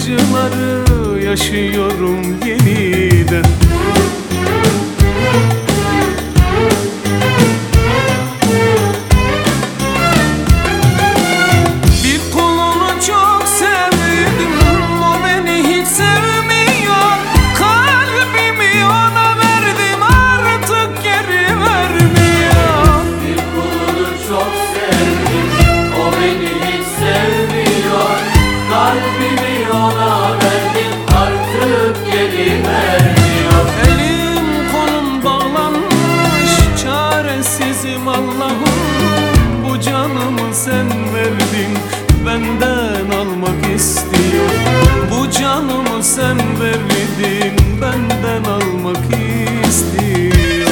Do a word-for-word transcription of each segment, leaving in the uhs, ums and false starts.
acıları yaşıyorum yeniden. Allah'ım, bu canımı sen verdin, benden almak istiyor. Bu canımı sen verdin, benden almak istiyor.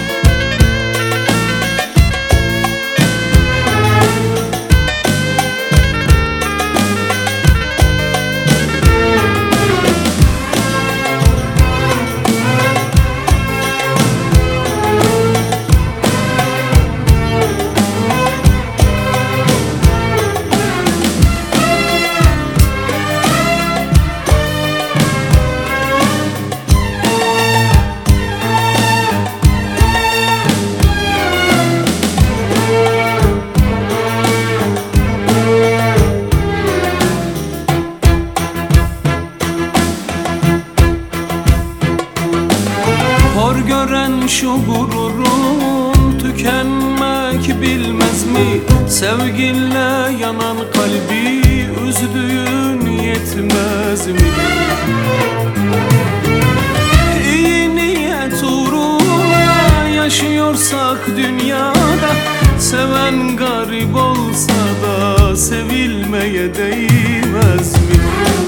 Hor gören şu gururun tükenmek bilmez mi? Sevginle yanan kalbi üzdüğün yetmez mi? İyi niyet uğruna yaşıyorsak dünyada, seven garip olsa da sevilmeye değmez mi?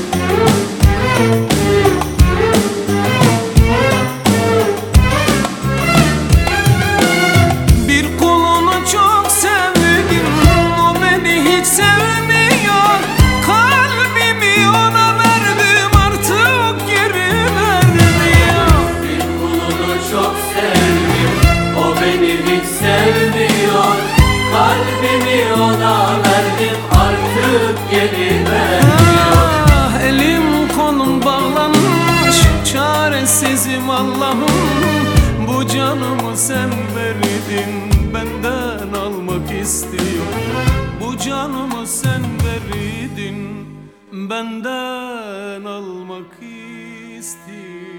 Kalbimi ona verdim, artık geri vermiyor. Ah, elim kolum bağlanmış, çaresizim Allah'ım. Bu canımı sen verdin, benden almak istiyor. Bu canımı sen verdin, benden almak istiyor.